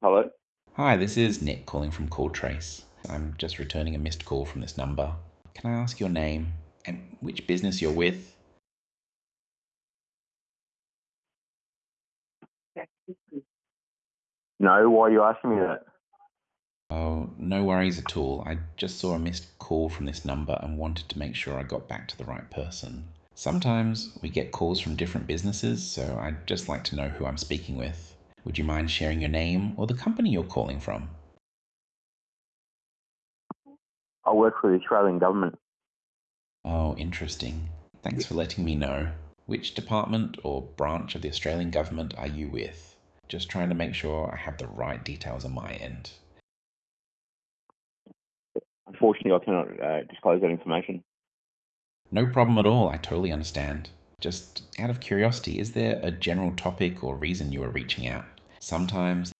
Hello. Hi, this is Nick calling from Call Trace. I'm just returning a missed call from this number. Can I ask your name and which business you're with? No, why are you asking me that? Oh, no worries at all. I just saw a missed call from this number and wanted to make sure I got back to the right person. Sometimes we get calls from different businesses, so I'd just like to know who I'm speaking with. Would you mind sharing your name or the company you're calling from? I work for the Australian government. Oh, interesting. Thanks for letting me know. Which department or branch of the Australian government are you with? Just trying to make sure I have the right details on my end. Unfortunately, I cannot disclose that information. No problem at all, I totally understand. Just out of curiosity, is there a general topic or reason you are reaching out? Sometimes